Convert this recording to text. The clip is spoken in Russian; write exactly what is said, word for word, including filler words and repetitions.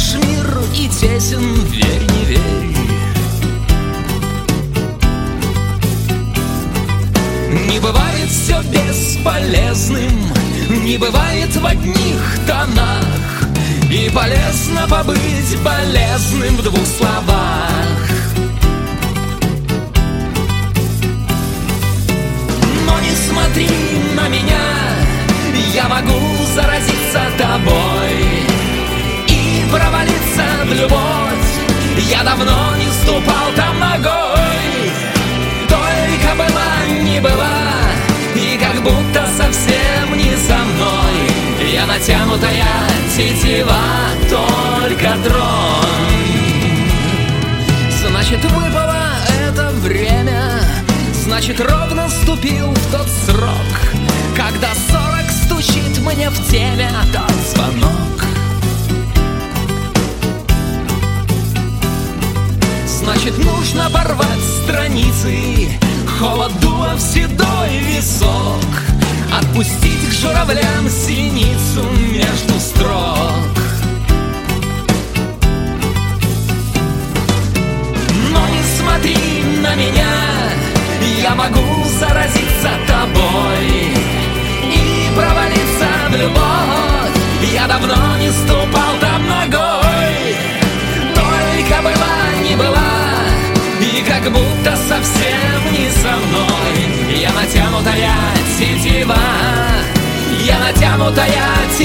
наш мир и тесен, верь, не верь. Не бывает все бесполезным, не бывает в одних тонах, и полезно побыть полезным в двух словах. Но не смотри на меня, я могу заразиться тобой и провалиться в любовь. Я давно не ступал там ногой, только была не была, и как будто совсем не со мной. Я натянутая тетива, только тронь. Значит, выпало это время, значит, ровно ступил в тот срок, когда сорок стучит мне в теме тот звонок. Значит, нужно порвать страницы, холод дула в седой висок, отпустить к журавлям синицу между строк. Но не смотри на меня, я могу заразиться тобой и провалиться в любовь. Я давно не ступал там ногой, только была не была, и как будто совсем не со мной. Я натянутая тетива, я натянутая тетива.